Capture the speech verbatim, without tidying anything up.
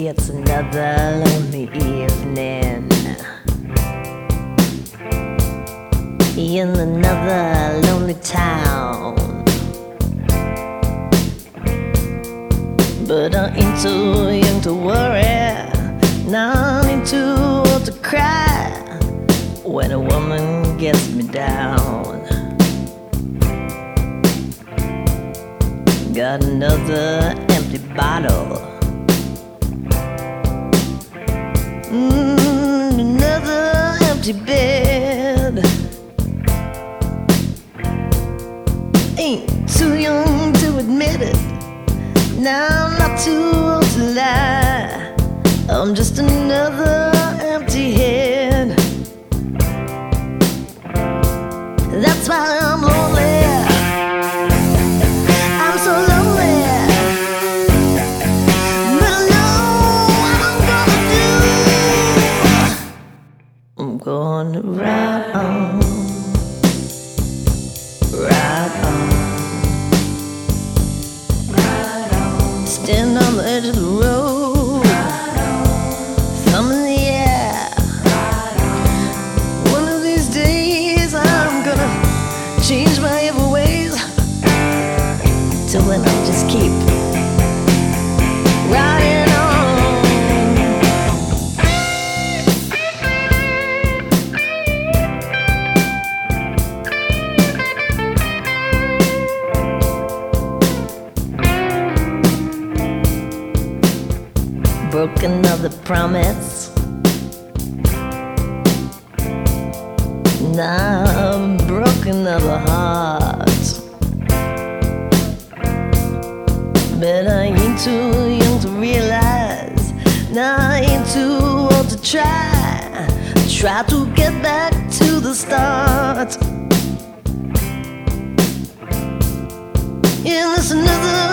It's another lonely evening in another lonely town, but I ain't too young to worry, not too old to cry when a woman gets me down. Got another empty bottle, mm, another empty bed. Ain't too young to admit it, now I'm not too old to lie. I'm just another empty head. That's why I'm lonely. I'm so lonely, but I know what I'm gonna do. I'm gonna ride on, ride on, ride on. Stand on the edge of the road, ride on. Thumb in the air, ride on. One of these days I'm gonna change my evil ways. Till then I'll just keep riding on. Broke another promise, now broke another heart. But I ain't too young to realize, now I ain't too old to try. Try to get back to the start. Yeah, there's another